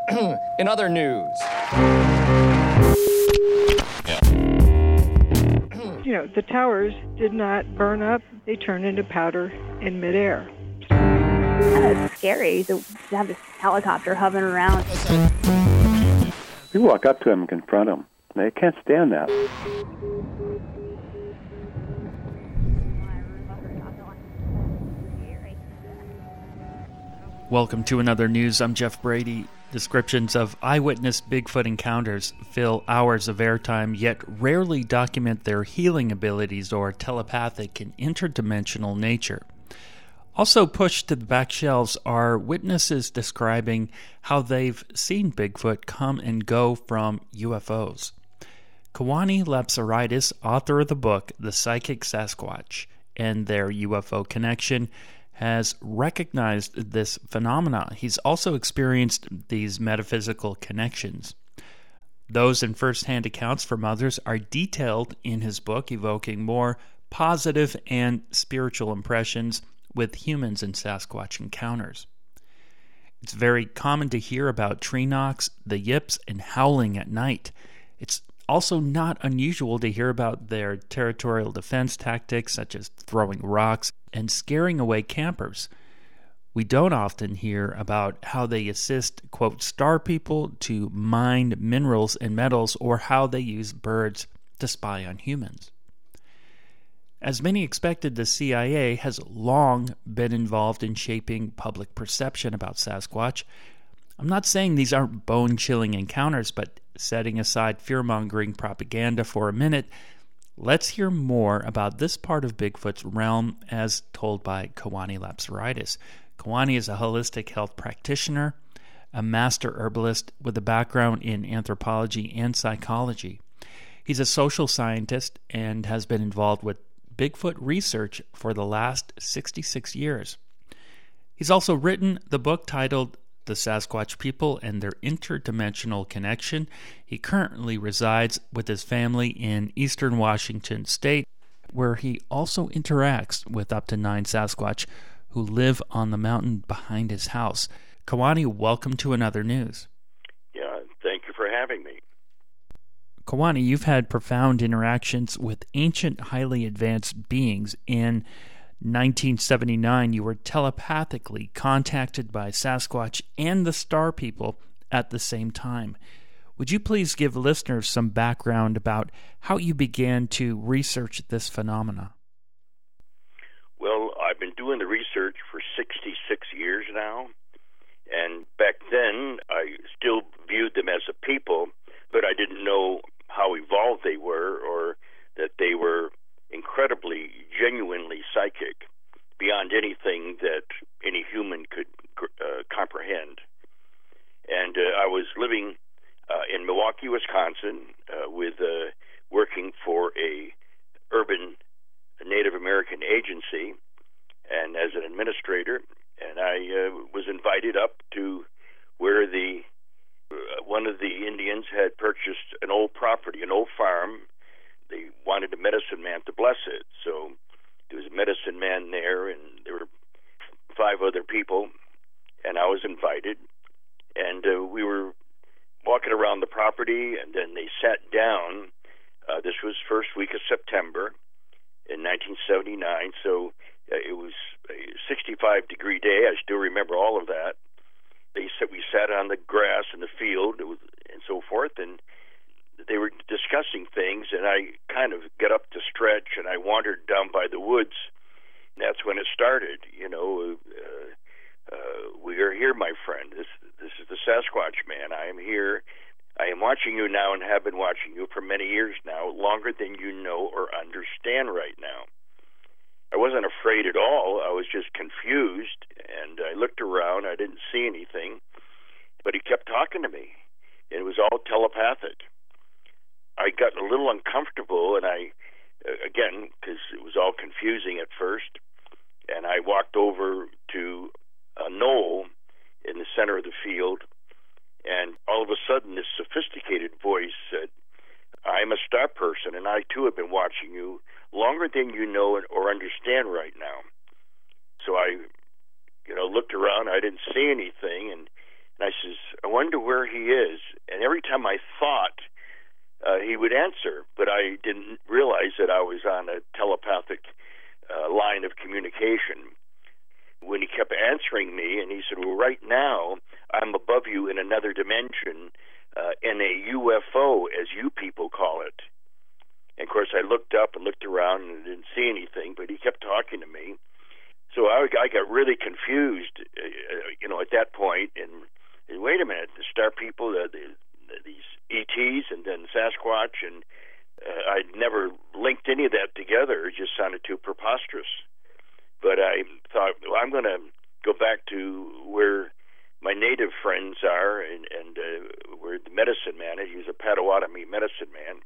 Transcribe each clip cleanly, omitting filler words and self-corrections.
In other news. The towers did not burn up. They turned into powder in midair. It's scary to have this helicopter hovering around. You walk up to them and confront them. They can't stand that. Welcome to Another News. I'm Jeff Brady. Descriptions of eyewitness Bigfoot encounters fill hours of airtime, yet rarely document their healing abilities or telepathic and interdimensional nature. Also pushed to the back shelves are witnesses describing how they've seen Bigfoot come and go from UFOs. Kewane Lapsaritis, author of the book The Psychic Sasquatch and Their UFO Connection, has recognized this phenomena. He's also experienced these metaphysical connections. Those and first-hand accounts from others are detailed in his book, evoking more positive and spiritual impressions with humans and Sasquatch encounters. It's very common to hear about tree knocks, the yips, and howling at night. It's also not unusual to hear about their territorial defense tactics, such as throwing rocks and scaring away campers. We don't often hear about how they assist, quote, star people to mine minerals and metals, or how they use birds to spy on humans. As many expected, the CIA has long been involved in shaping public perception about Sasquatch. I'm not saying these aren't bone-chilling encounters, but setting aside fear-mongering propaganda for a minute, let's hear more about this part of Bigfoot's realm as told by Kewane Lapsaritis. Kewane is a holistic health practitioner, a master herbalist with a background in anthropology and psychology. He's a social scientist and has been involved with Bigfoot research for the last 66 years. He's also written the book titled The Sasquatch People and Their Interdimensional Connection. He currently resides with his family in eastern Washington state, where he also interacts with up to 9 Sasquatch who live on the mountain behind his house. Kewane, welcome to Another News. Yeah, thank you for having me. Kewane, you've had profound interactions with ancient, highly advanced beings. In 1979, you were telepathically contacted by Sasquatch and the Star People at the same time. Would you please give listeners some background about how you began to research this phenomena? Well, I've been doing the research for 66 years now, and back then I still viewed them as a people, but I didn't know how evolved they were, or that they were incredibly, genuinely psychic, beyond anything that any human could comprehend. And I was living in Milwaukee, Wisconsin, working for a urban Native American agency, and as an administrator, and I was invited up to where one of the Indians had purchased an old property, an old farm. They wanted a medicine man to bless it. So there was a medicine man there, and there were 5 other people, and I was invited. And we were walking around the property, and then they sat down. This was first week of September in 1979, so it was a 65-degree day. I still remember all of that. They said we sat on the grass in the field and so forth, and they were discussing things, and I kind of got up to stretch, and I wandered down by the woods, and that's when it started. We are here, my friend. This is the Sasquatch man. I am here. I am watching you now and have been watching you for many years now, longer than you know or understand right now. I wasn't afraid at all. I was just confused, and I looked around. I didn't see anything, but he kept talking to me. It was all telepathic. I got a little uncomfortable, and again, because it was all confusing at first, and I walked over to a knoll in the center of the field, and all of a sudden this sophisticated voice said, "I'm a star person, and I too have been watching you longer than you know or understand right now." So I looked around. I didn't see anything, and I says, "I wonder where he is. And every time I thought, he would answer, but I didn't realize that I was on a telepathic line of communication. When he kept answering me, and he said, well, right now, I'm above you in another dimension, in a UFO, as you people call it. And of course, I looked up and looked around and didn't see anything, but he kept talking to me. So I got really confused, at that point. And wait a minute, the star people, these ETs, and then Sasquatch, and I'd never linked any of that together. It just sounded too preposterous. But I thought, well, I'm going to go back to where my native friends are, and where the medicine man is. He's a Potawatomi medicine man.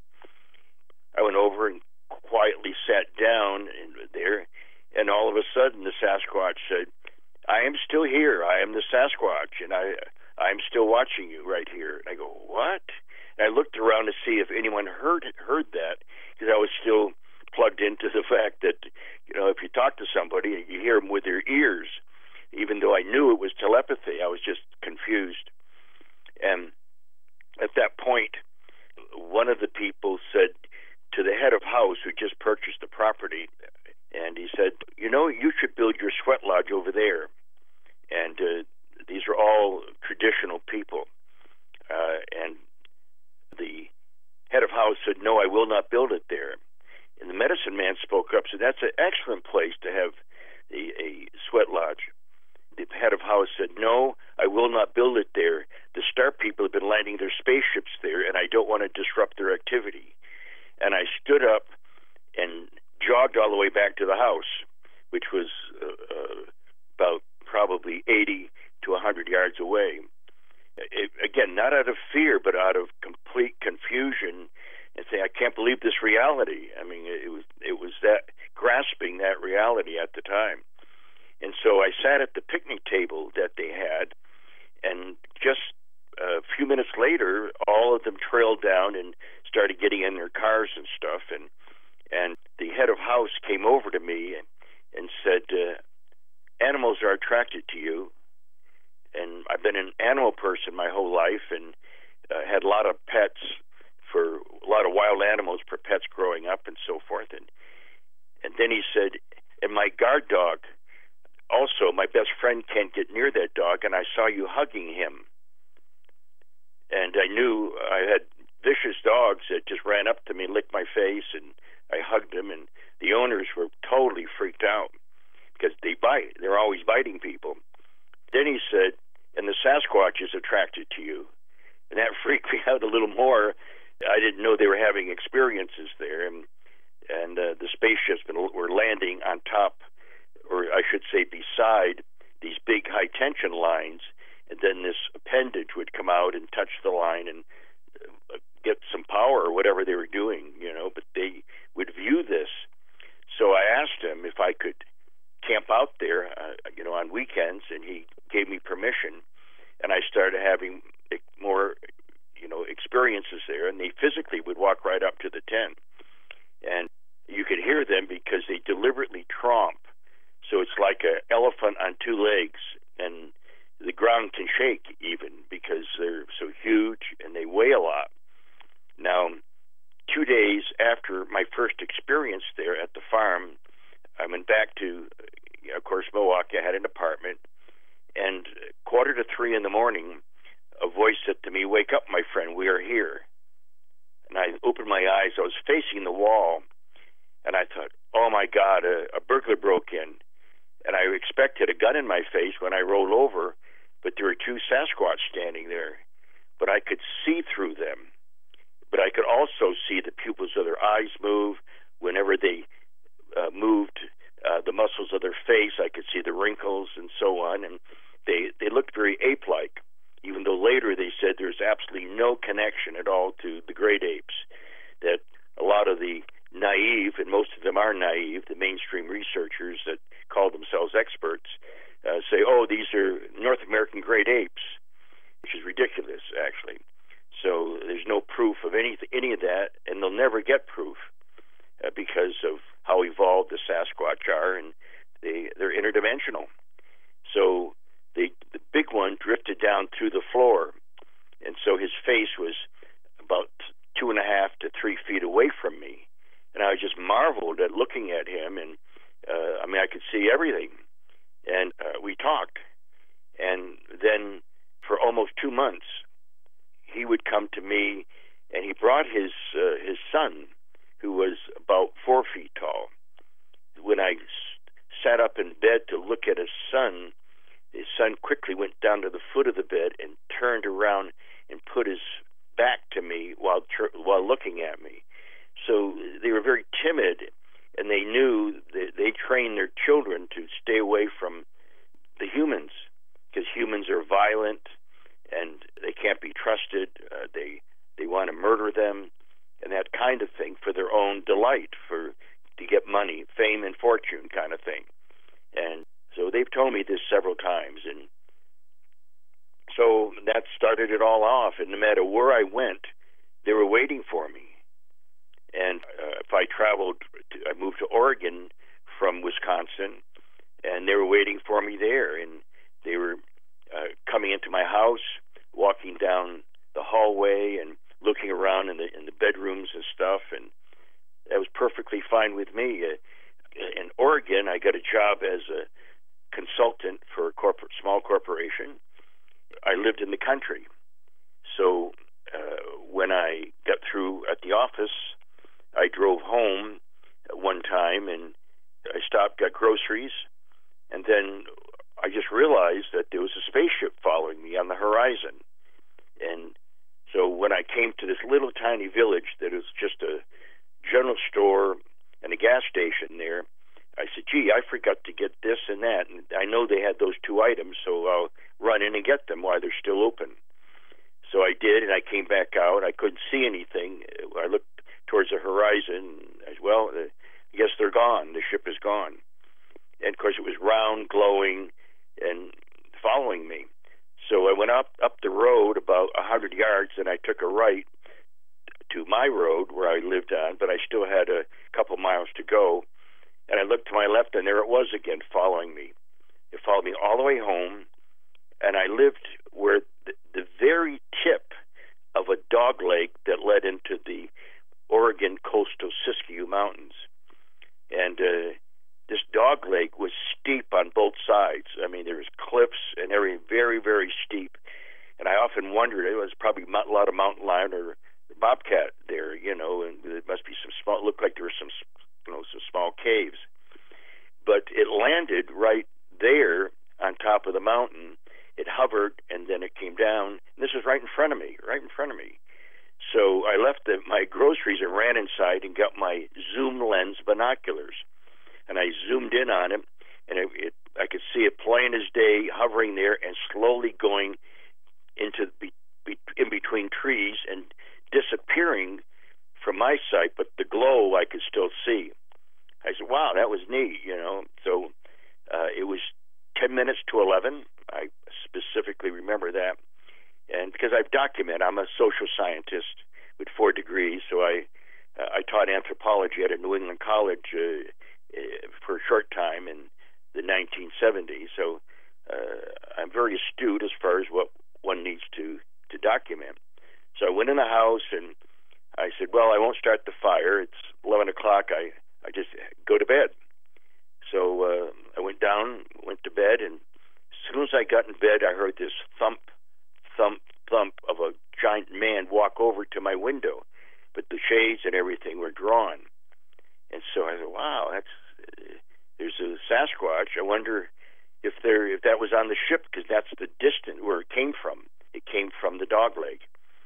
I went over and quietly sat down there, and all of a sudden the Sasquatch said, I am still here. I am the Sasquatch, and I'm still watching you right here. And I go, what? And I looked around to see if anyone heard that, because I was still plugged into the fact that, if you talk to somebody, you hear them with their ears. Even though I knew it was telepathy, I was just confused. And at that point, one of the people said to the head of house who just purchased the property, and he said, you should build your sweat lodge over there. And these are all traditional people. And the head of house said, no, I will not build it there. And the medicine man spoke up, said, that's an excellent place to have a sweat lodge. The head of house said, no, I will not build it there. The star people have been landing their spaceships there, and I don't want to disrupt their activity. And I stood up and jogged all the way back to the house, which was about probably 80 to 100 yards away. Again, not out of fear, but out of complete confusion, and saying, I can't believe this reality. I mean, it was that grasping that reality at the time. And so I sat at the picnic table that they had, and just a few minutes later, all of them trailed down and started getting in their cars and stuff. And the head of house came over to me and said, animals are attracted to you. And I've been an animal person my whole life, and had a lot of pets, for a lot of wild animals for pets growing up and so forth. And then he said, and my guard dog, also, my best friend can't get near that dog, and I saw you hugging him. And I knew I had vicious dogs that just ran up to me and licked my face, and I hugged them, and the owners were totally freaked out because they bite. They're always biting people. Then he said, and the Sasquatch is attracted to you. And that freaked me out a little more. I didn't know they were having experiences there, and the spaceships were landing on top, or I should say beside, these big high-tension lines, and then this appendage would come out and touch the line and get some power or whatever they were doing, but they would view this. So I asked him if I could camp out there, on weekends, and he gave me permission, and I started having more, experiences there, and they physically would walk right up to the tent, and you could hear them because they deliberately tromp. So it's like an elephant on two legs, and the ground can shake even because they're so huge and they weigh a lot. Now, 2 days after my first experience there at the farm, I went back to, of course, Milwaukee. I had an apartment, and 2:45 in the morning, a voice said to me, wake up, my friend, we are here. And I opened my eyes. I was facing the wall, and I thought, oh, my God, a burglar broke in. And I expected a gun in my face when I rolled over, but there were two Sasquatch standing there. But I could see through them. But I could also see the pupils of their eyes move. Whenever they moved the muscles of their face, I could see the wrinkles and so on. And they looked very ape-like, even though later they said there's absolutely no connection at all to the great apes, that a lot of the naive, and most of them are naive, the mainstream researchers that call themselves experts, say, oh, these are North American great apes, which is ridiculous, actually. So there's no proof of any of that, and they'll never get proof because of how evolved the Sasquatch are, and they're interdimensional. So the big one drifted down through the floor, looking at him, and I could see everything. And we talked. And then for almost 2 months, he would come to me, and he brought his son, who was about 4 feet tall. When I sat up in bed to look at his son quickly went down to the foot of the bed and turned around and put his back to me while looking at me. So they were very timid, and they knew that they trained their children to stay away from the humans, because humans are violent and they can't be trusted. They want to murder them and that kind of thing for their own delight, to get money, fame, and fortune kind of thing. And so they've told me this several times, and so that started it all off. And no matter where I went, they were waiting for me. And if I traveled, I moved to Oregon from Wisconsin, and they were waiting for me there. And they were coming into my house, walking down the hallway, and looking around in the bedrooms and stuff. And that was perfectly fine with me. In Oregon, I got a job as a consultant for a small corporation. I lived in the country. So when I got through at the office, I drove home one time, and I stopped, got groceries, and then I just realized that there was a spaceship following me on the horizon. And so when I came to this little tiny village that was just a general store and a gas station there, I said, gee, I forgot to get this and that, and I know they had those 2 items, so I'll run in and get them while they're still open. So I did, and I came back out. I couldn't see anything. I looked towards the horizon. I guess they're gone. The ship is gone. And, of course, it was round, glowing, and following me. So I went up the road about 100 yards, and I took a right to my road where I lived on, but I still had a couple miles to go. And I looked to my left, and there it was again, following me. It followed me all the way home, and I lived where the very tip of a dog lake that led into the Oregon coastal Siskiyou Mountains. And this dog lake was steep on both sides. I mean, there was cliffs and everything, very, very steep. And I often wondered, it was probably a lot of mountain lion or bobcat there, and there must be some small, looked like there were some small caves. But it landed right there on top of the mountain. It hovered, and then it came down. And this was right in front of me. So I left my groceries and ran inside and got my zoom lens binoculars. And I zoomed in on it, and I could see it plain as day, hovering there and slowly going into in between trees and disappearing from my sight, but the glow I could still see. I said, wow, that was neat, So it was 10 minutes to 11. I specifically remember that. And because I've documented, I'm a social scientist with 4 degrees, so I taught anthropology at a New England college for a short time in the 1970s. So I'm very astute as far as what one needs to document. So I went in the house, and I said, well, I won't start the fire. It's 11 o'clock. I just go to bed. So I went to bed, and as soon as I got in bed, I heard this thump, thump, thump of a giant man walk over to my window, but the shades and everything were drawn. And so I thought, wow, there's a Sasquatch. I wonder if that was on the ship, because that's the distance where it came from. It came from the dog lake,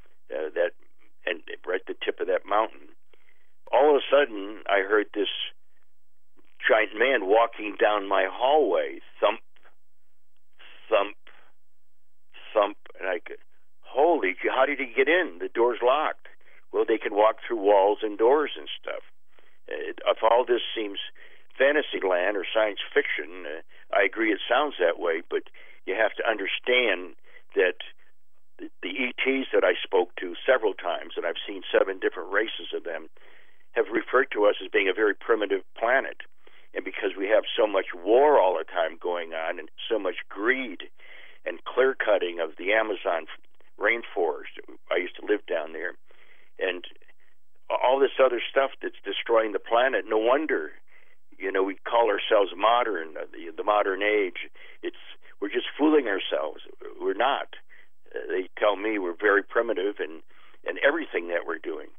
and right at the tip of that mountain. All of a sudden, I heard this giant man walking down my hallway, thump, thump, thump, and I could, holy, how did he get in? The door's locked. Well, they can walk through walls and doors and stuff. If all this seems fantasy land or science fiction, I agree it sounds that way, but you have to understand that the ETs that I spoke to several times, and I've seen 7 different races of them, have referred to us as being a very primitive planet. And because we have so much war all the time going on, and so much greed and clear-cutting of the Amazon rainforest, I used to live down there, and all this other stuff that's destroying the planet. No wonder, we call ourselves modern, the modern age. We're just fooling ourselves. We're not. They tell me we're very primitive in everything that we're doing.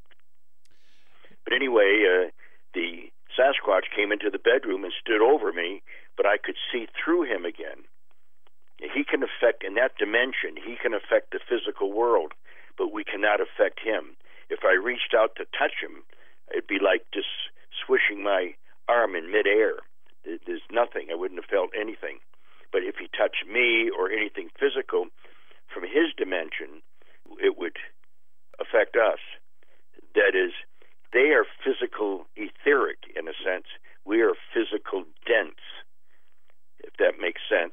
But anyway, the Sasquatch came into the bedroom and stood over me, but I could see through him again. He can affect, in that dimension, he can affect the physical world, but we cannot affect him. If I reached out to touch him, it'd be like just swishing my arm in midair. There's nothing. I wouldn't have felt anything. But if he touched me or anything physical from his dimension, it would affect us. That is, they are physical etheric in a sense. We are physical dense, if that makes sense.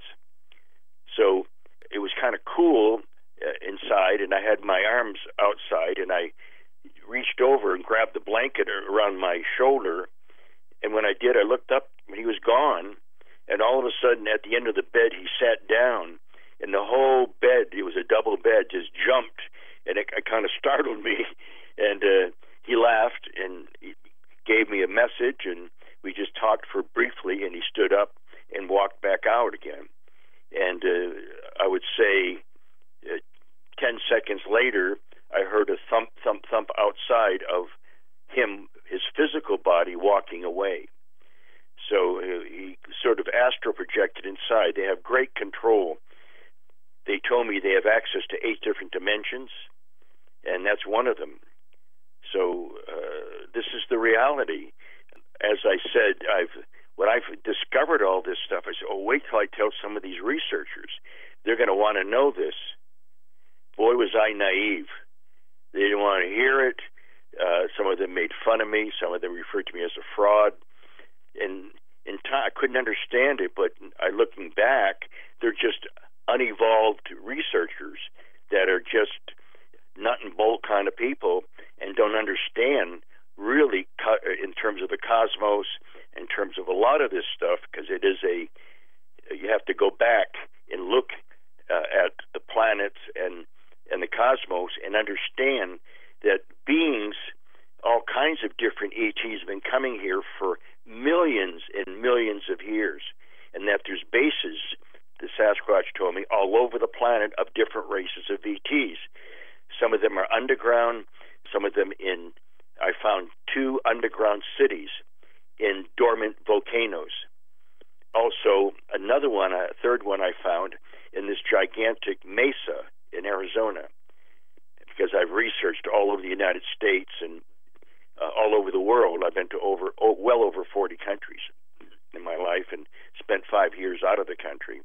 So it was kind of cool inside, and I had my arms outside, and I reached over and grabbed the blanket around my shoulder, and when I did, I looked up, and he was gone, and all of a sudden, at the end of the bed, he sat down, and the whole bed, it was a double bed, just jumped, and it kind of startled me, and he laughed, and he gave me a message, and we just talked for briefly, and he stood up and walked back out again. And I would say 10 seconds later, I heard a thump, thump, thump outside of him, his physical body, walking away. So he sort of astral projected inside. They have great control. They told me they have access to 8 different dimensions, and that's one of them. So this is the reality. As I said, when I've discovered all this stuff, I said, wait till I tell some of these researchers. They're going to want to know this. Boy, was I naive. They didn't want to hear it. Some of them made fun of me. Some of them referred to me as a fraud. And in time, I couldn't understand it, but looking back, they're just unevolved researchers that are just nut and bolt kind of people and don't understand really in terms of the cosmos, in terms of a lot of this stuff, because it is you have to go back and look at the planets and the cosmos and understand that beings, all kinds of different ETs, have been coming here for millions and millions of years, and that there's bases, the Sasquatch told me, all over the planet of different races of ETs. Some of them are underground, some of them I found 2 underground cities in dormant volcanoes. Also, another one, a third one I found in this gigantic mesa in Arizona, because I've researched all over the United States and all over the world. I've been to well over 40 countries in my life and spent 5 years out of the country.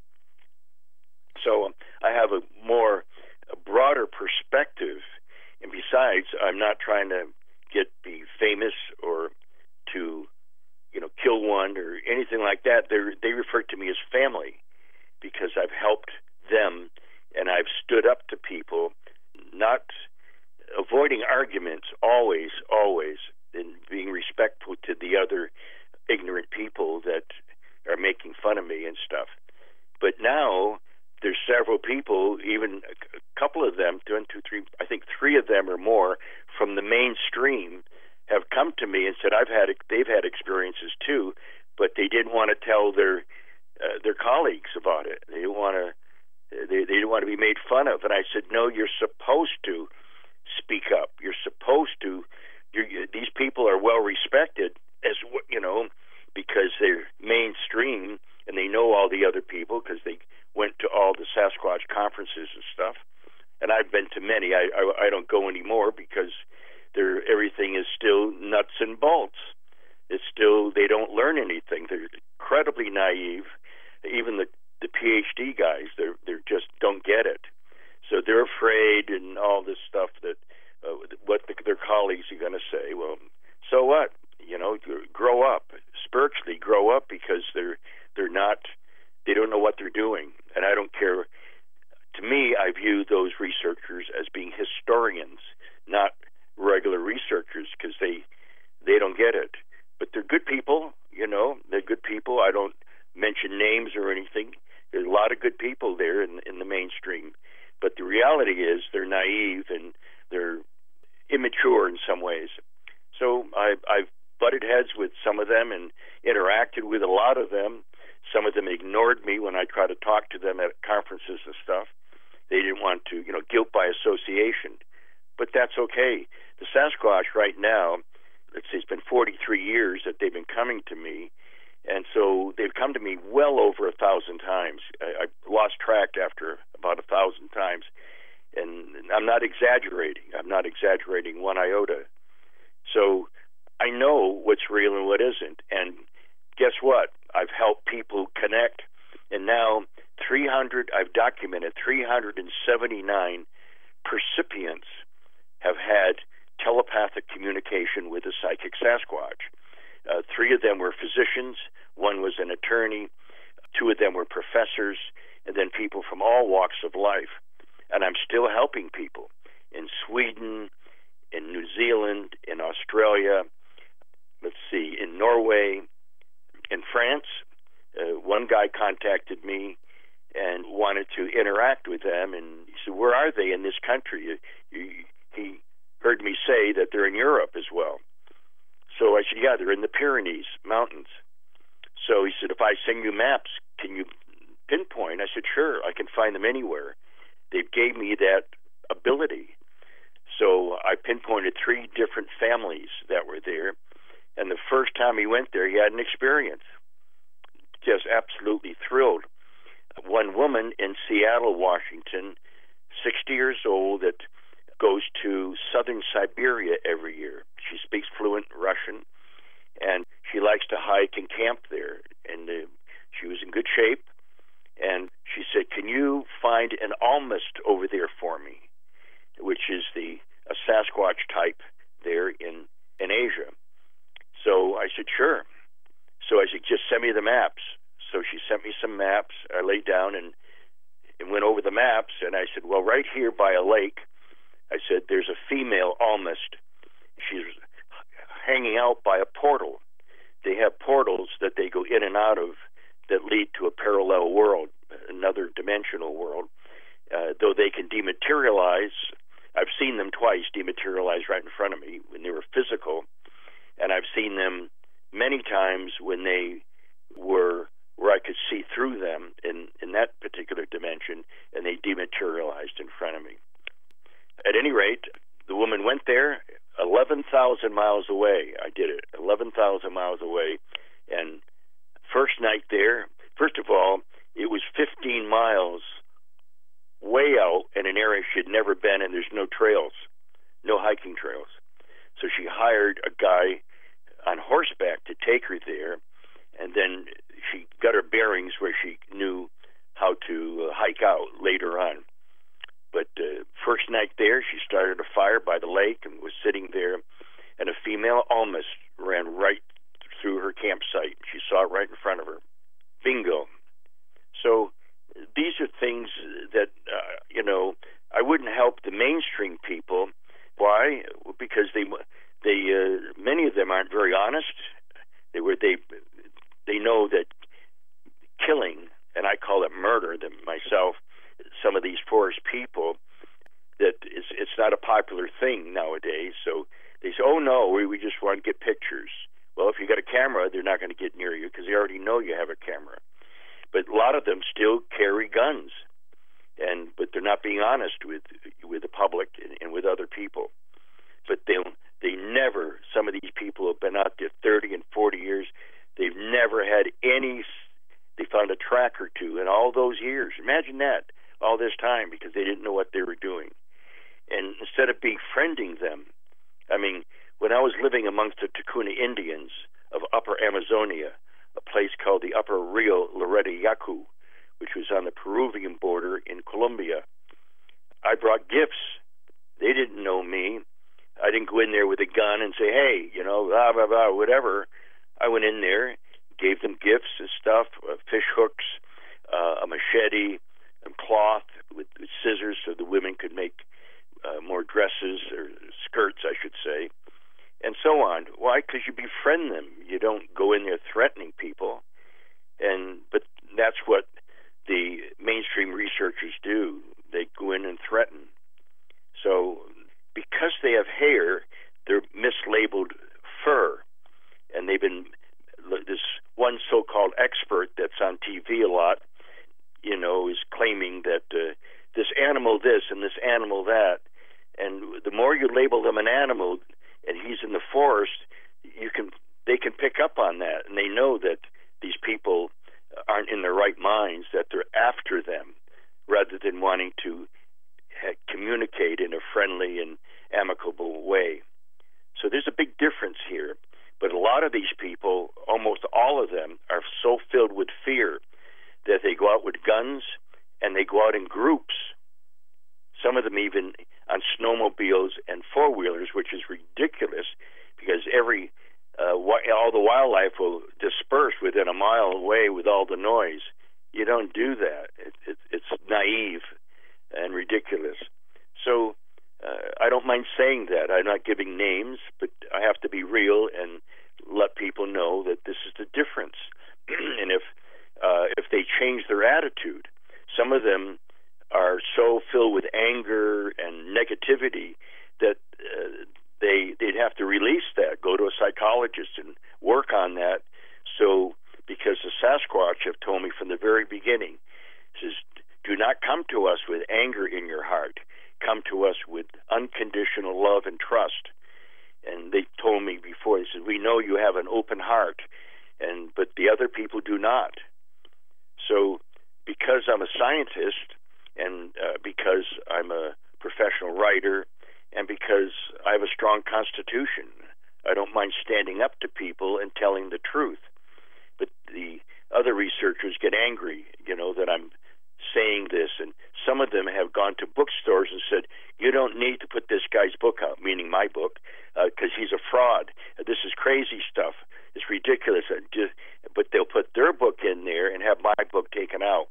So I have a broader perspective, and besides, I'm not trying to be famous or to kill one or anything like that. They refer to me as family because I've helped them and I've stood up to people, not avoiding arguments, always, and being respectful to the other ignorant people that are making fun of me and stuff. But now there's several people, even a couple of them, 1, 2, 3, I think 3 of them or more from the mainstream have come to me and said they've had experiences too, but they didn't want to tell their colleagues about it. They didn't want to be made fun of. And I said, no, you're supposed to speak up. You're supposed to. These people are well respected, because they're mainstream and they know all the other people because they went to all the Sasquatch conferences and stuff. And I've been to many. I don't go anymore because everything is still nuts and bolts. It's still, they don't learn anything. They're incredibly naive. Even the PhD guys, they just don't get it. So they're afraid and all this stuff that what their colleagues are going to say. Well, so what? Grow up spiritually. Grow up because they're not. They don't know what they're doing, and I don't care. To me, I view those researchers as being historians, not regular researchers, because they don't get it. But they're good people, they're good people. I don't mention names or anything. There's a lot of good people there in the mainstream. But the reality is they're naive and they're immature in some ways. So I've butted right now, let's say it's been 43 years that they've been coming to me, and so they've come to me well over 1,000 times. I lost track after about 1,000 times, and I'm not exaggerating. I'm not exaggerating one iota. So I know what's real and what isn't, and guess what? I've helped people connect, and now I've documented 379 percipients have had telepathic communication with a psychic Sasquatch. 3 of them were physicians, 1 was an attorney, 2 of them were professors, and then people from all walks of life. And I'm still helping people in Sweden, in New Zealand, in Australia, in Norway, in France. One guy contacted me and wanted to interact with them, and he said, where are they in this country? He heard me say that they're in Europe as well. So I said, yeah, they're in the Pyrenees Mountains. So he said, if I send you maps, can you pinpoint? I said, sure, I can find them anywhere. They gave me that ability. So I pinpointed 3 different families that were there, and the first time he went there, he had an experience. Just absolutely thrilled. One woman in Seattle, Washington, 60 years old, that goes to southern Siberia every year. She speaks fluent Russian, and she likes to hike and camp there. And she was in good shape, and she said, can you find an almist over there for me, which is a Sasquatch type there in Asia. So I said, sure. So I said, just send me the maps. So she sent me some maps. I laid down and went over the maps, and I said, well, right here by a lake, I said, there's a female almist. She's hanging out by a portal. They have portals that they go in and out of that lead to a parallel world, another dimensional world. Though they can dematerialize, I've seen them twice dematerialize right in front of me when they were physical, and I've seen them many times when they were where I could see through them in that particular dimension, and they dematerialized in front of me. At any rate, the woman went there 11,000 miles away. I did it, 11,000 miles away. And first night there, first of all, it was 15 miles way out in an area she'd never been, and there's no trails, no hiking trails. So she hired a guy on horseback to take her there, and then she got her bearings where she knew how to hike out later on. But first night there, she started a fire by the lake and was sitting there, and a female almist ran right through her campsite. She saw it right in front of her. Bingo. So these are things that, I wouldn't help the mainstream people. Why? Because they many of them aren't very honest. They know that killing, and I call it murder myself, some of these forest people, that it's not a popular thing nowadays. So they say, oh no, we just want to get pictures. Well, if you got a camera, they're not going to get near you because they already know you have a camera. But a lot of them still carry guns, but they're not being honest with the public and with other people. But they never, some of these people have been out there 30 and 40 years, they've never had they found a track or two in all those years. Imagine that, all this time, because they didn't know what they were doing. And instead of befriending them, when I was living amongst the Ticuna Indians of Upper Amazonia, a place called the Upper Rio Leretiacu, which was on the Peruvian border in Colombia, I brought gifts. They didn't know me. I didn't go in there with a gun and say, hey, blah, blah, blah, whatever. I went in there, gave them gifts and stuff, fish hooks, a machete, and cloth with scissors so the women could make more dresses, or skirts, I should say, and so on. Why? Because you befriend them. You don't go in there threatening people. But that's what the mainstream researchers do. They go in and threaten. So because they have hair, they're mislabeled fur. And they've been, this one so-called expert that's on TV a lot, is claiming that this animal this and this animal that. And the more you label them an animal, and he's in the forest, they can pick up on that, and they know that these people aren't in their right minds, that they're after them rather than wanting to communicate in a friendly and amicable way. So there's a big difference here. But a lot of these people, almost all of them, are so filled with fear that they go out with guns and they go out in groups. Some of them even on snowmobiles and four-wheelers, which is ridiculous because all the wildlife will disperse within a mile away with all the noise. You don't do that. It's naive and ridiculous. So I don't mind saying that. I'm not giving names, but I have to be real and let people know that this is the difference. And if they change their attitude, some of them are so filled with anger and negativity that they'd have to release that, go to a psychologist and work on that. So, because the Sasquatch have told me from the very beginning, says, do not come to us with anger in your heart. Come to us with unconditional love and trust. And they told me before, they said, we know you have an open heart, but the other people do not. So because I'm a scientist and because I'm a professional writer and because I have a strong constitution, I don't mind standing up to people and telling the truth. But the other researchers get angry, that I'm saying this, and some of them have gone to bookstores and said, you don't need to put this guy's book out, meaning my book, because he's a fraud. This is crazy stuff. It's ridiculous. But they'll put their book in there and have my book taken out.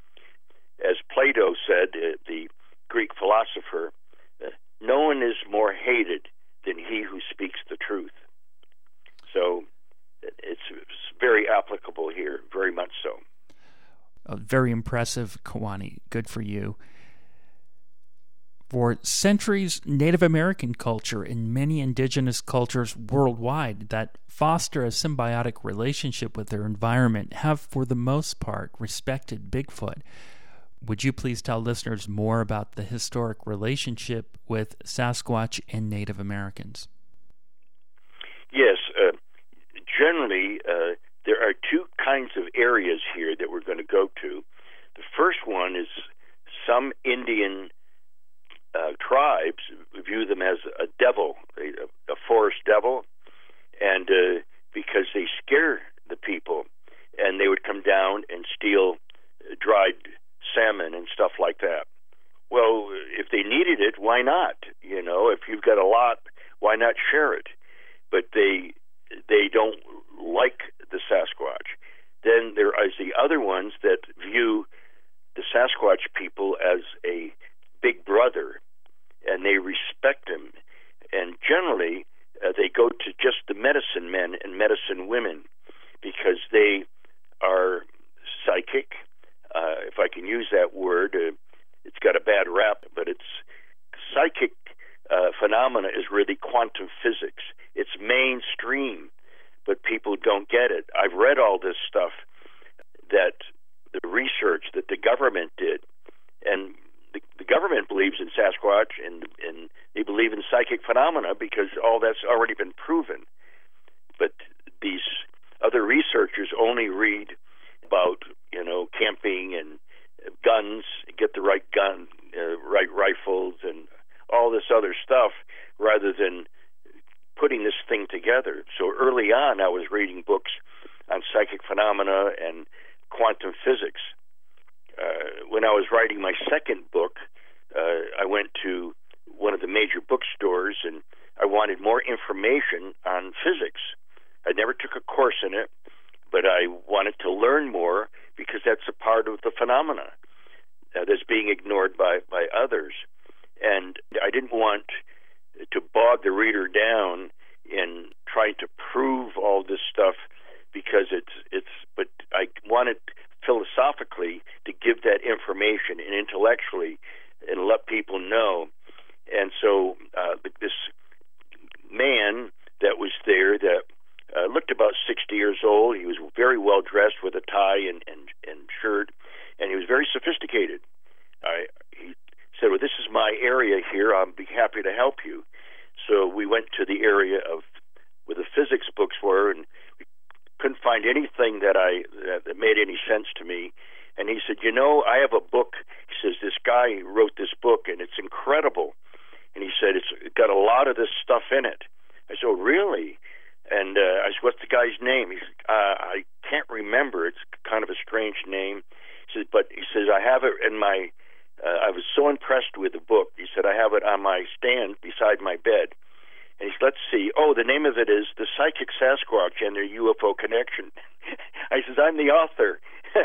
As Plato said, the Greek philosopher, no one is more hated than he who speaks the truth. So it's very applicable here, very much so. Very impressive, Kewaunee. Good for you. For centuries, Native American culture and many indigenous cultures worldwide that foster a symbiotic relationship with their environment have, for the most part, respected Bigfoot. Would you please tell listeners more about the historic relationship with Sasquatch and Native Americans? Yes. Generally, there are two kinds of areas here that we're going to go to. The first one is some Indian tribes view them as a devil, a forest devil, and because they scare the people, and they would come down and steal dried salmon and stuff like that. Well, if they needed it, why not? If you've got a lot, why not share it? But they don't like the Sasquatch. Then there is the other ones that view the Sasquatch people as a big brother, and they respect him. And generally, they go to just the medicine men and medicine women because they are psychic. If I can use that word, it's got a bad rap, but it's psychic phenomena is really quantum physics. It's mainstream, but people don't get it. I've read all this stuff that the research that the government did, and the government believes in Sasquatch and they believe in psychic phenomena because all that's already been proven. But these other researchers only read about, camping and guns, get the right gun, right rifles, and all this other stuff rather than putting this thing together. So early on, I was reading books on psychic phenomena and quantum physics. When I was writing my second book, I went to one of the major bookstores and I wanted more information on physics. I never took a course in it, but I wanted to learn more because that's a part of the phenomena that's being ignored by others. And I didn't want to bog the reader down in trying to prove all this stuff because but I wanted philosophically to give that information and intellectually and let people know. And so this man that was there that looked about 60 years old, he was very well dressed with a tie and shirt, and he was very sophisticated. He said, well, this is my area here. I'll be happy to help you. So we went to the area of where the physics books were, and we couldn't find anything that made any sense to me. And he said, I have a book. He says, this guy wrote this book, and it's incredible. And he said, it's got a lot of this stuff in it. I said, oh, really? And I said, what's the guy's name? He said, I can't remember. It's kind of a strange name. He said, but he says, I have it in my, I was so impressed with the book. He said, I have it on my stand beside my bed. And he said, let's see. Oh, the name of it is The Psychic Sasquatch and Their UFO Connection. I says, I'm the author.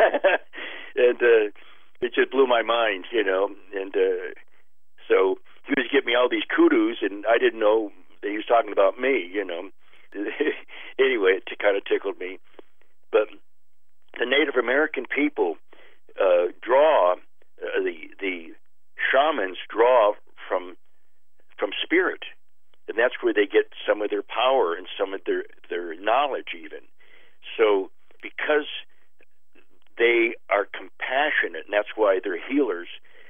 And it just blew my mind, And so he was giving me all these kudos, and I didn't know that he was talking about me, Anyway, it kind of tickled me. But the Native American people draw, the shamans draw from spirit. And that's where they get some of their power and some of their knowledge even. So because they are compassionate, and that's why they're healers,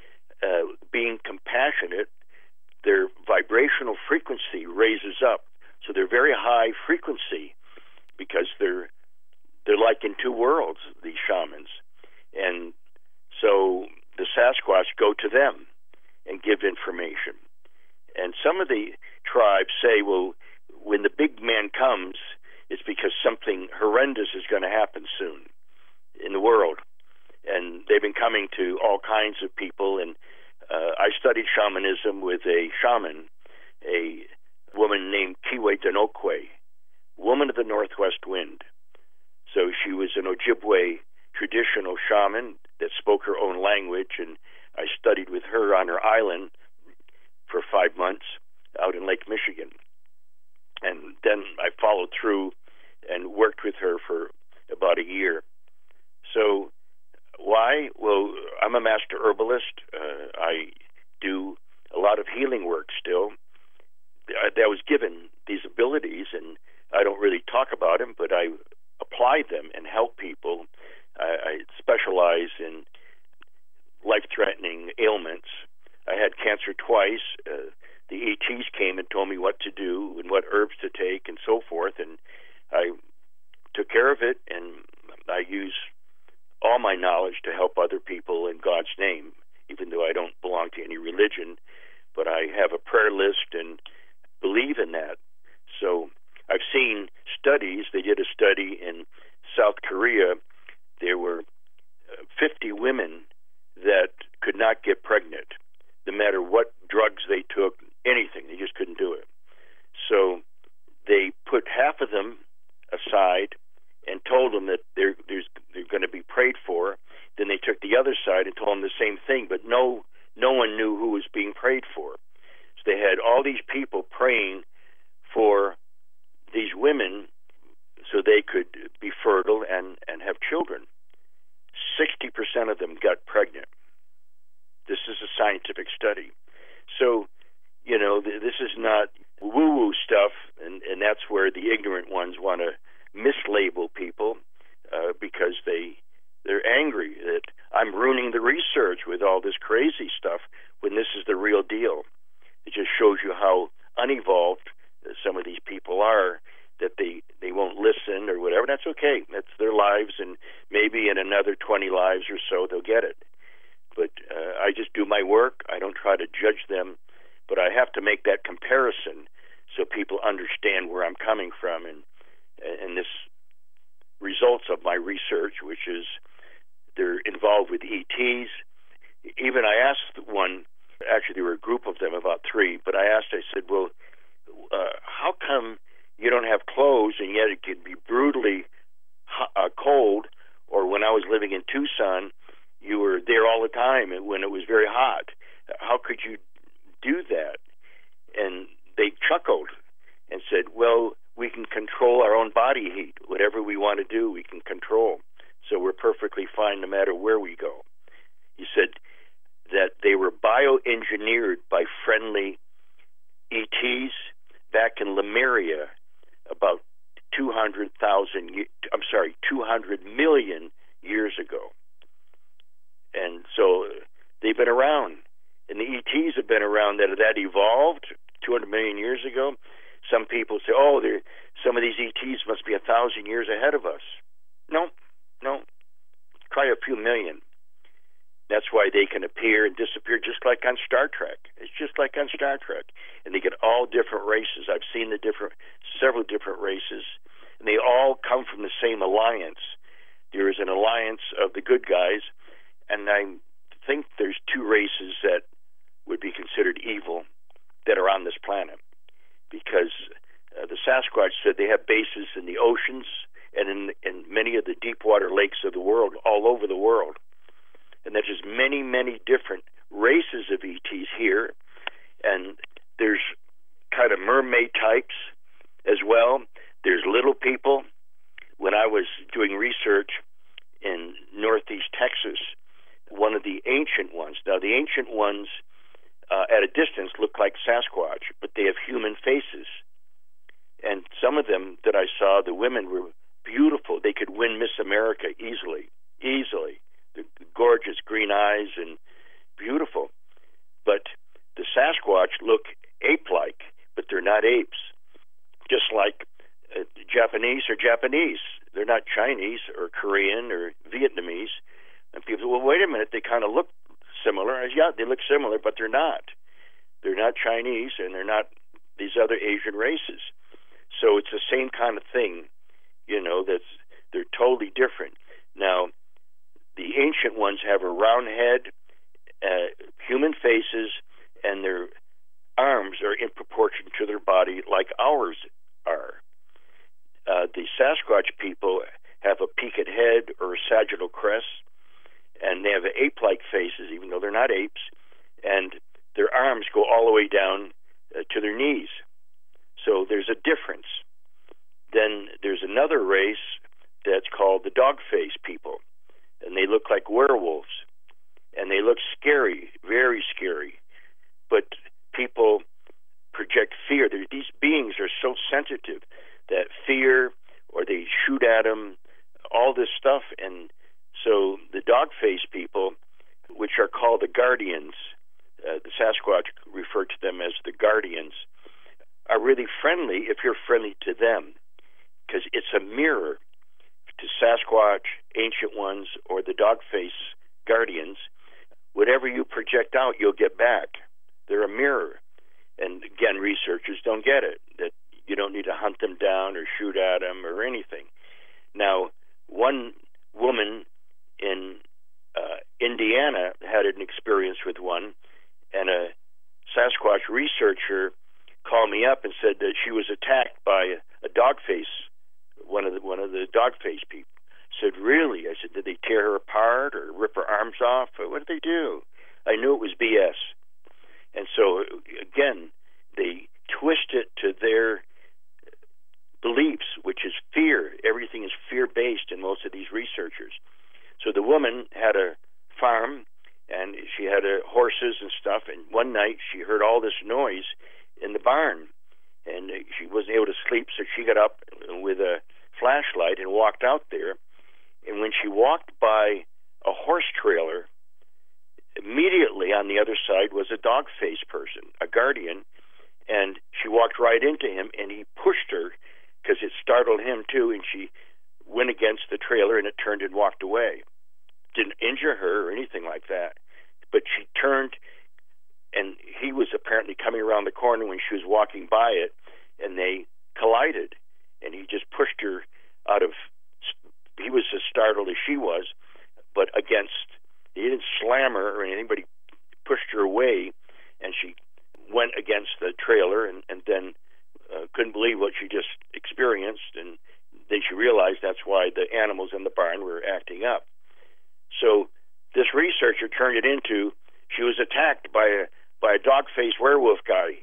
being compassionate, their vibrational frequency raises up. So they're very high frequency because they're like in two worlds, these shamans. And so the Sasquatch go to them and give information. And some of the tribes say, well, when the big man comes, it's because something horrendous is going to happen soon in the world. And they've been coming to all kinds of people. And I studied shamanism with a shaman, a woman named Kiwe Denokwe, woman of the Northwest Wind. So she was an Ojibwe traditional shaman that spoke her own language, and I studied with her on her island for 5 months out in Lake Michigan. And then I followed through and worked with her for about a year. So why? Well, I'm a master herbalist. I do a lot of healing work still. I was given these abilities, and I don't really talk about them, but I apply them and help people. I specialize in life-threatening ailments. I had cancer twice. The ETs came and told me what to do and what herbs to take and so forth, and I took care of it, and I use all my knowledge to help other people in God's name, even though I don't belong to any religion, but I have a prayer list and believe in that. So I've seen studies. They did a study in South Korea. There were 50 women that could not get pregnant, no matter what drugs they took, anything. They just couldn't do it. So they put half of them aside and told them that they're going to be prayed for. Then they took the other side and told them the same thing, but no one knew who was being prayed for. So they had all these people praying for these women so they could be fertile and have children. 60% of them got pregnant. This is a scientific study. So, this is not woo-woo stuff, and that's where the ignorant ones want to mislabel people because they're angry that I'm ruining the research with all this crazy stuff when this is the real deal. It just shows you how unevolved some of these people are, that they won't listen or whatever. That's okay. That's their lives, and maybe in another 20 lives or so they'll get it. But I just do my work. I don't try to judge them, but I have to make that comparison so people understand where I'm coming from, and this results of my research, which is they're involved with ETs. Even I asked one, actually there were a group of them, about 3, but I said, well, how come you don't have clothes and yet it can be brutally cold? Or when I was living in Tucson, you were there all the time when it was very hot. How could you do that? And they chuckled and said, well, we can control our own body heat. Whatever we want to do, we can control. So we're perfectly fine no matter where we go. He said that they were bioengineered by friendly ETs back in Lemuria about 200 million years ago. And so they've been around. And the ETs have been around that evolved 200 million years ago. Some people say, some of these ETs must be 1,000 years ahead of us. No. Try a few million. That's why they can appear and disappear just like on Star Trek. It's just like on Star Trek. And they get all different races. I've seen several different races, and they all come from the same alliance. There is an alliance of the good guys, and I think there's two races that would be considered evil that are on this planet, because the Sasquatch said they have bases in the oceans and in many of the deep water lakes of the world, all over the world. And there's just many, many different races of ETs here. And there's kind of mermaid types as well. There's little people. When I was doing research in northeast Texas, one of the ancient ones, now the ancient ones at a distance look like Sasquatch, but they have human faces. And some of them that I saw, the women were beautiful. They could win Miss America easily. The gorgeous green eyes and beautiful. But the Sasquatch look ape-like, but they're not apes. Just like Japanese are Japanese. They're not Chinese or Korean or Vietnamese. And people say, well, wait a minute, they kind of look similar. Yeah, they look similar, but they're not. They're not Chinese, and they're not these other Asian races. So it's the same kind of thing, they're totally different. Now, the ancient ones have a round head, human faces, and their arms are in proportion to their body like ours are. The Sasquatch people have a peaked head or a sagittal crest, and they have ape-like faces, even though they're not apes, and their arms go all the way down to their knees. So there's a difference. Then there's another race that's called the dog-face people, and they look like werewolves, and they look scary, very scary. But people project fear. These beings are so sensitive that fear, or they shoot at them, all this stuff. And so the dog-face people, which are called the guardians, the Sasquatch referred to them as the guardians, are really friendly if you're friendly to them, because it's a mirror to Sasquatch, ancient ones, or the dog-face guardians. Whatever you project out, you'll get back. They're a mirror. And again, researchers don't get it, that you don't need to hunt them down or shoot at them or anything. Now, one woman in Indiana had an experience with one, and a Sasquatch researcher called me up and said that she was attacked by a dog-face, one of the dog-face people. I said, really? I said, did they tear her apart or rip her arms off? What did they do? I knew it was BS. And so, again, they twist it to their beliefs, which is fear. Everything is fear-based in most of these researchers. So the woman had a farm, and she had horses and stuff, and one night she heard all this noise in the barn, and she wasn't able to sleep, so she got up with a flashlight and walked out there. And when she walked by a horse trailer, immediately on the other side was a dog-faced person, a guardian, and she walked right into him, and he pushed her because it startled him too, and she went against the trailer, and it turned and walked away. Didn't injure her or anything like that, but she turned, and he was apparently coming around the corner when she was walking by it, and they collided, and he just pushed her out of. He was as startled as she was, but he didn't slam her or anything, but he pushed her away, and she went against the trailer, and then couldn't believe what she just experienced, and then she realized that's why the animals in the barn were acting up. So this researcher turned it into she was attacked by a dog-faced werewolf guy,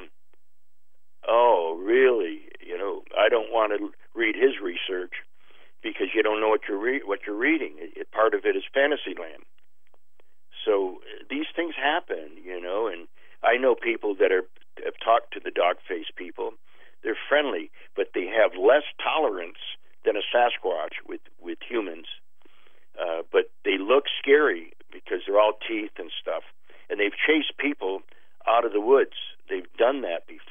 Oh, really? I don't want to read his research because you don't know what you're reading. Part of it is Fantasyland. So these things happen, and I know people that have talked to the dog-faced people. They're friendly, but they have less tolerance than a Sasquatch with humans. But they look scary because they're all teeth and stuff. And they've chased people out of the woods. They've done that before.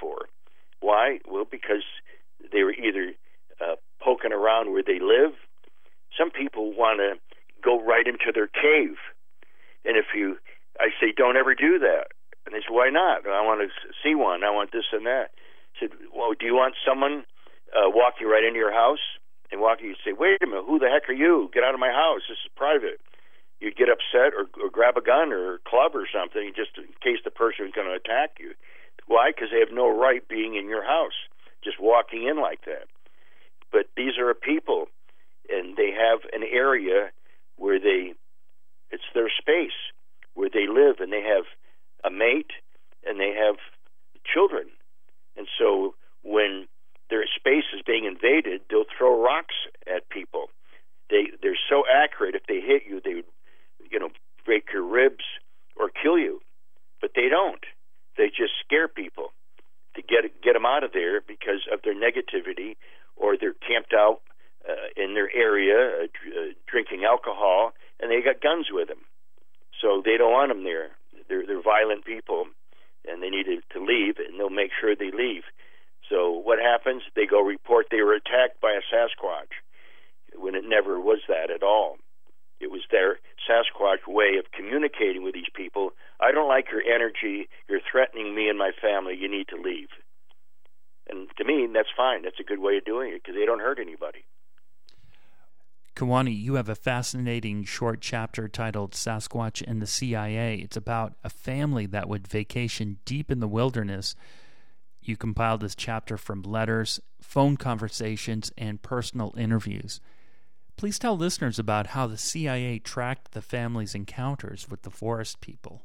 Why? Well, because they were either poking around where they live. Some people want to go right into their cave. And I say, don't ever do that. And they say, why not? I want to see one. I want this and that. I said, well, do you want someone walking right into your house? And you say, wait a minute, who the heck are you? Get out of my house. This is private. You'd get upset or grab a gun or a club or something just in case the person is going to attack you. Why? Because they have no right being in your house, just walking in like that. But these are people, and they have an area where it's their space, where they live, and they have a mate, and they have children. And so when their space is being invaded, they'll throw rocks at people. They're so accurate, if they hit you, they would, break your ribs or kill you. But they don't. They just scare people to get them out of there because of their negativity, or they're camped out in their area drinking alcohol, and they got guns with them. So they don't want them there. They're violent people, and they need to leave, and they'll make sure they leave. So what happens? They go report they were attacked by a Sasquatch, when it never was that at all. It was their Sasquatch way of communicating with these people. I don't like your energy. You're threatening me and my family. You need to leave. And to me, that's fine. That's a good way of doing it because they don't hurt anybody. Kewaunee, you have a fascinating short chapter titled Sasquatch and the CIA. It's about a family that would vacation deep in the wilderness. You compiled this chapter from letters, phone conversations, and personal interviews. Please tell listeners about how the CIA tracked the family's encounters with the forest people.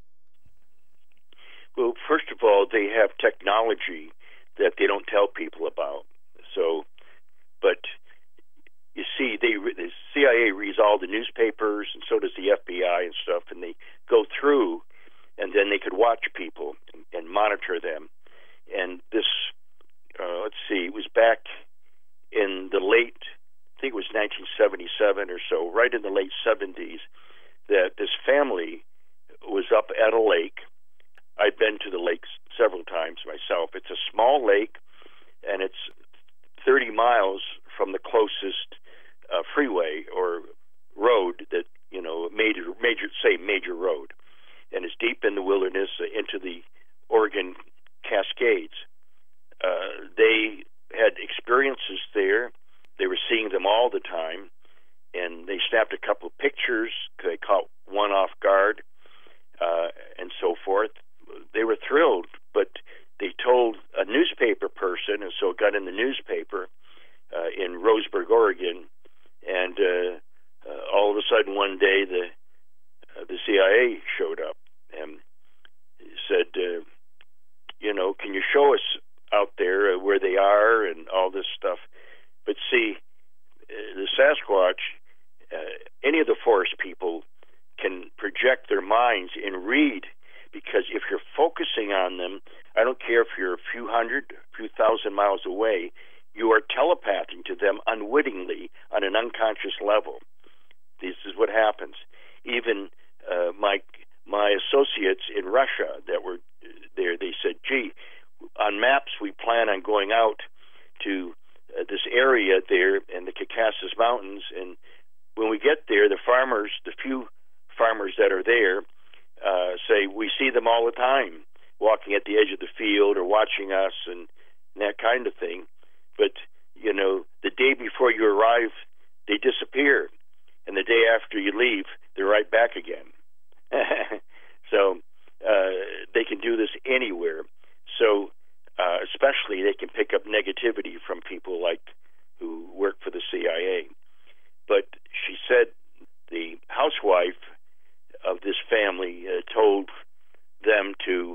Well, first of all, they have technology that they don't tell people about. So, but you see, the CIA reads all the newspapers, and so does the FBI and stuff, and they go through, and then they could watch people and monitor them. And this, it was back in the late, I think it was 1977 or so, right in the late 70s, that this family was up at a lake. I've been to the lake several times myself. It's a small lake, and it's 30 miles from the closest freeway or road that, major road. And it's deep in the wilderness into the Oregon Cascades. They had experiences there. They were seeing them all the time, and they snapped a couple of pictures. They caught one off guard, and so forth. They were thrilled, but they told a newspaper person, and so it got in the newspaper in Roseburg, Oregon, and all of a sudden one day the CIA showed up and said, can you show us out there where they are and all this stuff? But see, the Sasquatch, any of the forest people can project their minds and read, because if you're focusing on them, I don't care if you're a few thousand miles away, you are telepathing to them unwittingly on an unconscious level. This is what happens. Even my associates in Russia that were there, they said, gee, on maps we plan on going out to this area there in the Caucasus Mountains, and when we get there, the few farmers that are there, say we see them all the time, walking at the edge of the field or watching us and that kind of thing. But, the day before you arrive, they disappear. And the day after you leave, they're right back again. So they can do this anywhere. So especially they can pick up negativity from people who work for the CIA. But she said the housewife of this family told them to,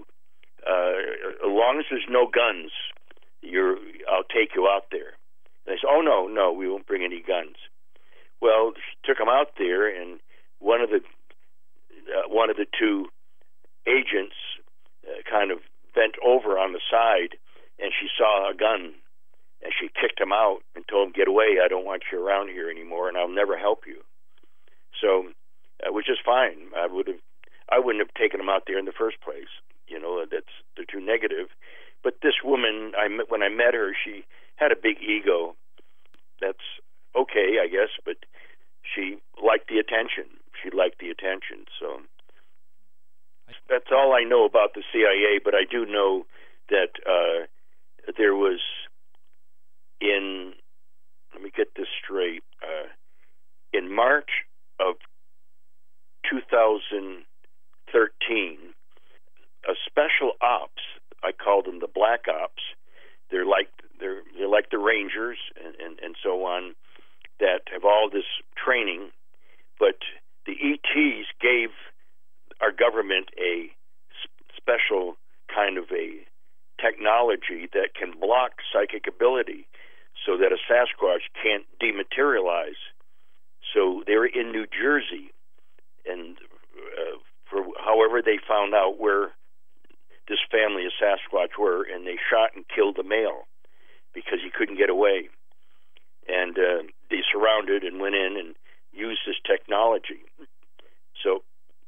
as long as there's no guns, I'll take you out there. And they said, oh, no, we won't bring any guns. Well, she took them out there, and one of the two agents kind of bent over on the side, and she saw a gun, and she kicked him out and told him, get away, I don't want you around here anymore, and I'll never help you. So, which is fine. I wouldn't have taken him out there in the first place. They're too negative. But this woman, when I met her, she had a big ego. That's okay, I guess, but she liked the attention. So that's all I know about the CIA, but I do know that there was let me get this straight, in March of 2013, a special ops, I call them the Black Ops, they're like the Rangers and so on, that have all this training, but the ETs gave our government a special kind of a technology that can block psychic ability so that a Sasquatch can't dematerialize. So they were in New Jersey, and for however they found out where this family of Sasquatch were, and they shot and killed the male because he couldn't get away. And they surrounded and went in and used this technology. So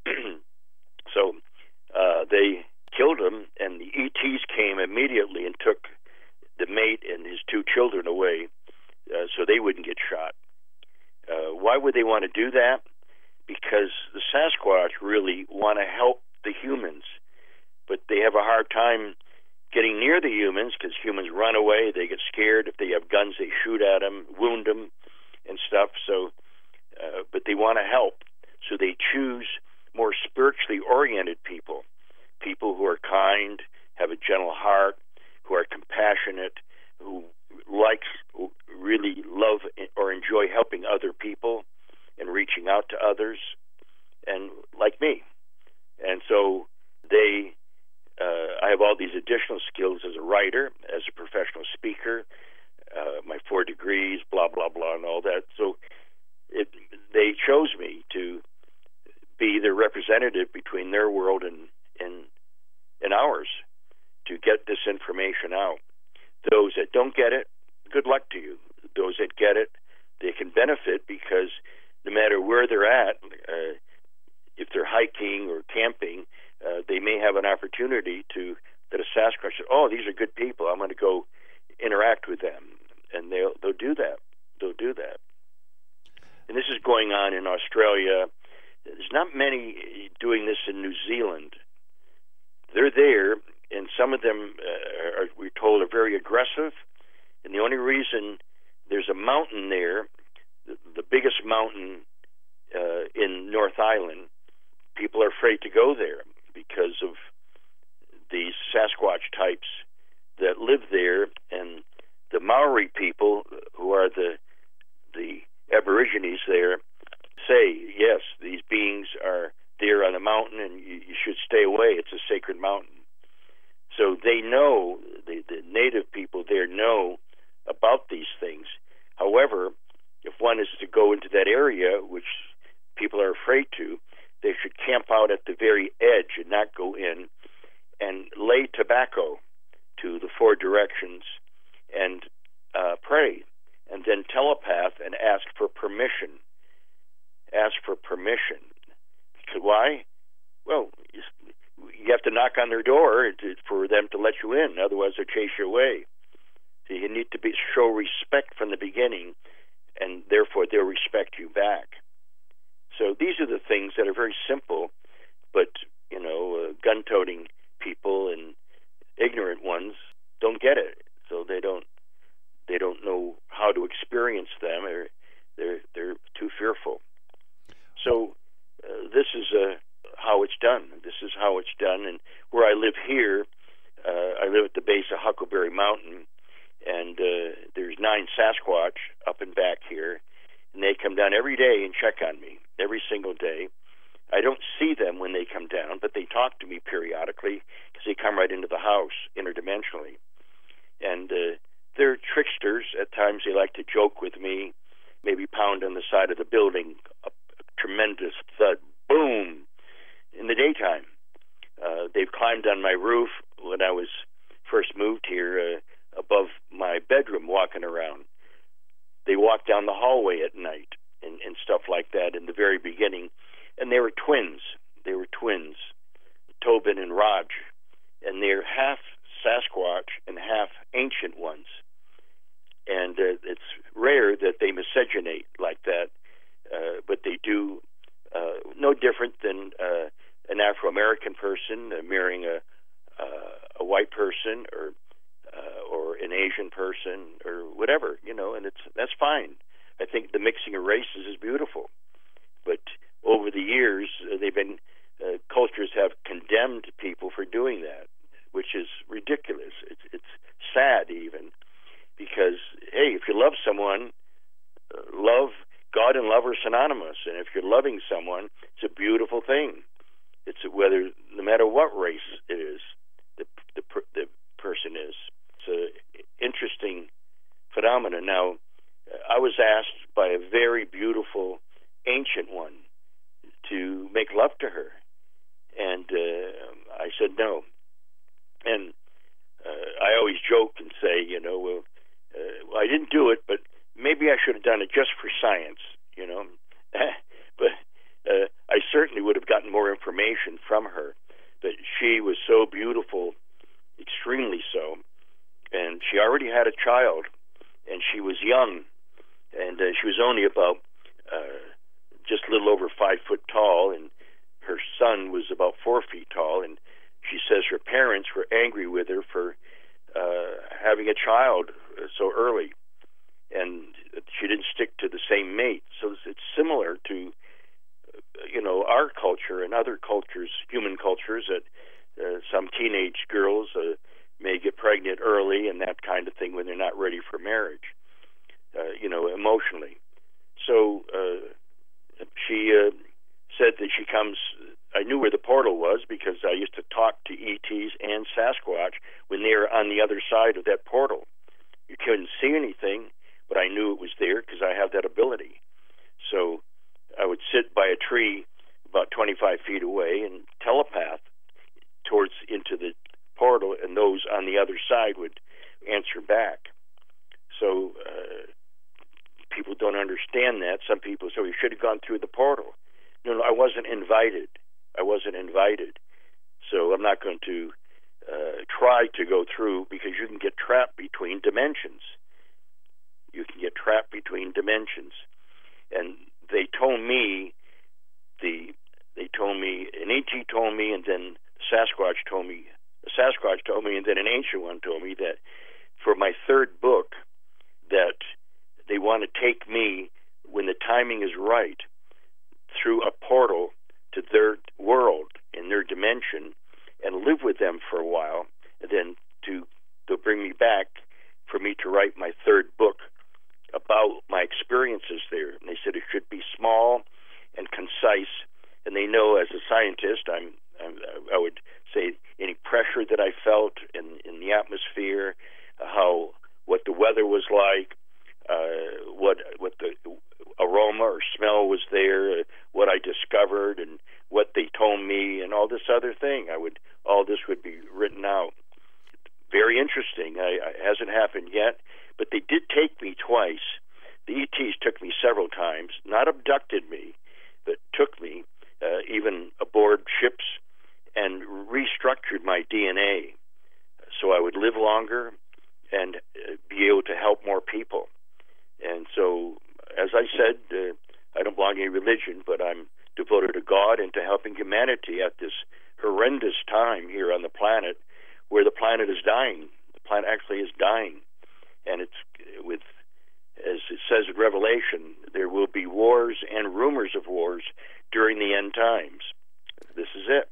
they killed him, and the ETs came immediately and took the mate and his 2 children away so they wouldn't get shot. Why would they want to do that? Because the Sasquatch really want to help the humans, but they have a hard time getting near the humans because humans run away. They get scared. If they have guns, they shoot at them, wound them, and stuff. So, but they want to help. So they choose more spiritually oriented people who are kind, have a gentle heart, who are compassionate, who really love or enjoy helping other people and reaching out to others, and like me. And so I have all these additional skills as a writer, as a professional speaker, my 4 degrees, blah, blah, blah, and all that. So they chose me to be their representative between their world and ours to get this information out. Those that don't get it, good luck to you. Those that get it, they can benefit because no matter where they're at, if they're hiking or camping, they may have an opportunity that a Sasquatch says, oh, these are good people, I'm going to go interact with them. And they'll do that. And this is going on in Australia. There's not many doing this in New Zealand. They're there, and some of them, we're told, are very aggressive. And the only reason there's a mountain there, the biggest mountain in North Island, people are afraid to go there because of these Sasquatch types that live there. And the Maori people, who are the Aborigines there, say, yes, these beings are there on the mountain and you should stay away. It's a sacred mountain. So they know, the native people there know about these things. However, if one is to go into that area, which people are afraid to, they should camp out at the very edge and not go in, and lay tobacco to the 4 directions and pray, and then telepath and ask for permission. Why? Well, you have to knock on their door for them to let you in. Otherwise, they'll chase you away. So you need to show respect from the beginning, and therefore they'll respect you back. So these are the things that are very simple, but gun-toting people and ignorant ones don't get it. So they don't know how to experience them, or they're too fearful. So this is how it's done. And where I live here, I live at the base of Huckleberry Mountain, and there's 9 Sasquatch up and back here, and they come down every day and check on me, every single day. I don't see them when they come down, but they talk to me periodically because they come right into the house interdimensionally. And they're tricksters. At times they like to joke with me, maybe pound on the side of the building, a tremendous thud, boom, in the daytime. They've climbed on my roof when I was first moved here, above my bedroom, walking around. They walked down the hallway at night and stuff like that in the very beginning. And they were twins. Tobin and Raj. And they're half Sasquatch and half ancient ones. And it's rare that they miscegenate like that, but they do. No different than an Afro-American person marrying a white person, or an Asian person, or whatever, and that's fine. I think the mixing of races is beautiful, but over the years, they've been cultures have condemned people for doing that, which is ridiculous. It's sad even, because hey, if you love someone, love. God and love are synonymous, and if you're loving someone, it's a beautiful thing. It's whether, no matter what race it is, the person is. It's an interesting phenomenon. Now, I was asked by a very beautiful ancient one to make love to her, and I said no. And I always joke and say, well, I didn't do it, but maybe I should have done it just for science, but I certainly would have gotten more information from her. But she was so beautiful, extremely so, and she already had a child, and she was young, and she was only about just a little over 5 foot tall, and her son was about 4 feet tall, and she says her parents were angry with her for having a child so early, and she didn't stick to the same mate. So it's similar to, our culture and other cultures, human cultures, that some teenage girls may get pregnant early and that kind of thing when they're not ready for marriage, emotionally. So she said that she comes. I knew where the portal was because I used to talk to ETs and Sasquatch when they were on the other side of that portal. You couldn't see anything, but I knew it was there because I have that ability. So I would sit by a tree about 25 feet away and telepath into the portal, and those on the other side would answer back. So people don't understand that. Some people say, you should have gone through the portal. No, I wasn't invited. So I'm not going to try to go through, because you can get trapped between dimensions. And they told me, an ET told me, and then Sasquatch told me, and then an ancient one told me that for my third book, that they want to take me, when the timing is right, through a portal to their world, in their dimension, and live with them for a while, and then they'll bring me back for me to write my third book about my experiences there. And they said it should be small and concise, and they know as a scientist, I would say any pressure that I felt in the atmosphere, what the weather was like, what the aroma or smell was there, what I discovered, and what they told me, and all this other thing. All this would be written out. Very interesting. It hasn't happened yet, but they did take me twice. The ETs took me several times, not abducted me, but took me even aboard ships and restructured my DNA so I would live longer and be able to help more people. And so, as I said, I don't belong to any religion, but I'm devoted to God and to helping humanity at this horrendous time here on the planet, where the planet is dying. The planet actually is dying. And it's as it says in Revelation, there will be wars and rumors of wars during the end times. This is it.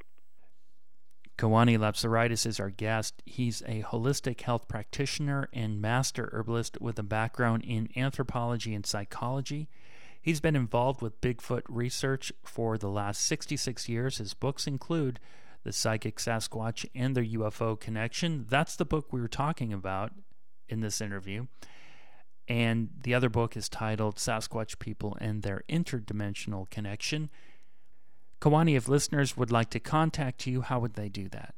Kawani Lapsaritis is our guest. He's a holistic health practitioner and master herbalist with a background in anthropology and psychology. He's been involved with Bigfoot research for the last 66 years. His books include The Psychic Sasquatch and the UFO Connection. That's the book we were talking about in this interview. And the other book is titled Sasquatch People and Their Interdimensional Connection. Kawani, if listeners would like to contact you, how would they do that?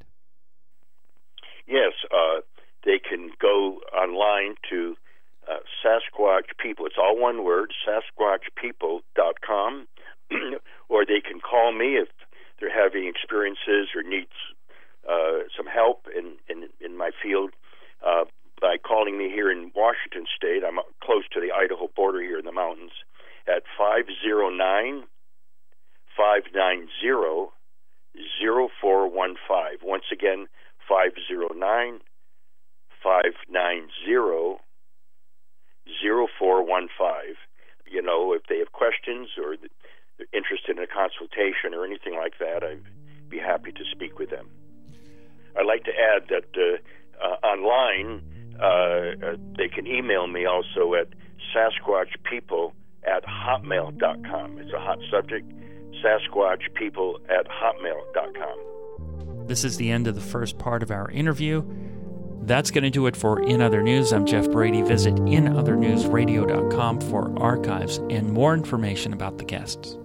Yes, they can go online to Sasquatch People. It's all one word, SasquatchPeople.com, or they can call me if they're having experiences or needs some help in my field. You know, if they have questions or they're interested in a consultation or anything like that, I'd be happy to speak with them. I'd like to add that online, they can email me also at SasquatchPeople@hotmail.com. It's a hot subject, SasquatchPeople@hotmail.com. This is the end of the first part of our interview. That's going to do it for In Other News. I'm Jeff Brady. Visit inothernewsradio.com for archives and more information about the guests.